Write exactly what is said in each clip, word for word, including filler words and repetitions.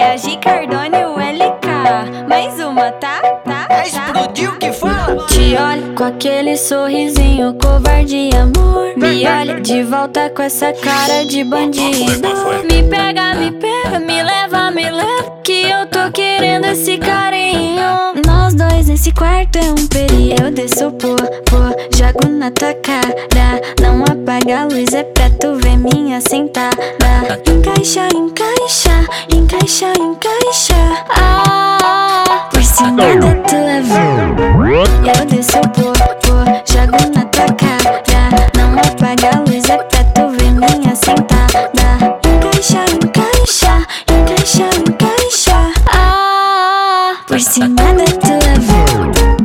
É a G Cardone e o L K. Mais uma, tá? Tá? É explodiu que fala. Te olho com aquele sorrisinho, covarde e amor. Me olha de volta com essa cara de bandido. Me pega, me pega, me leva, me leva, que eu tô querendo esse carinho. Nós dois nesse quarto é um perigo. Eu desço pô, pô, jogo na tua cara. Não apaga a luz, é pra tu ver minha sentada. Encaixa, encaixa, encaixa, encaixa. Ah, por cima da tua vida. Eu desço pô, pô, jogo na tua cara. Não apaga a luz, é pra tu ver minha sentada. Encaixa, encaixa, encaixa, encaixa. Ah, por cima da tua vida.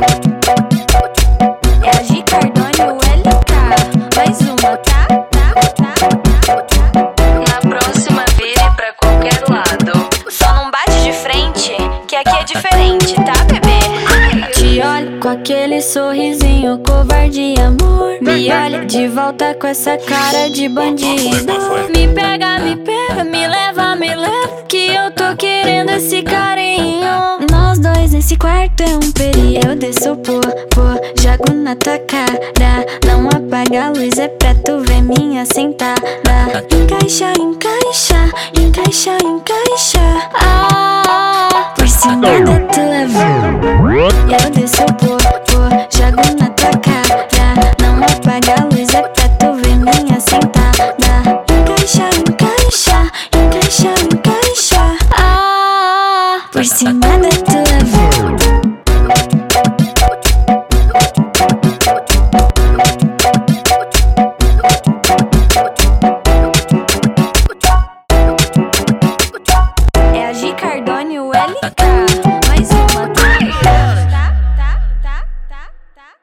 É a G Cardone e o L K. Mais uma, tá? Na próxima vire pra qualquer lado. Só não bate de frente, que aqui é diferente, tá, bebê? Te olho com aquele sorrisinho, covarde e amor. Me olha de volta com essa cara de bandido. Me pega, me pega, me leva, me leva, que eu tô querendo esse carinho. Nós dois nesse quarto é um perigo. Eu desço pô, pô, jogo na tua cara. Não apaga a luz, é pra tu ver minha sentada. Encaixa, encaixa, encaixa, encaixa. Ah, por cima da tua vida. Eu desço pô, pô, jogo na tua cara. Não apaga a luz, é pra tu ver minha sentada. Encaixa, encaixa, encaixa, encaixa. Ah, por cima da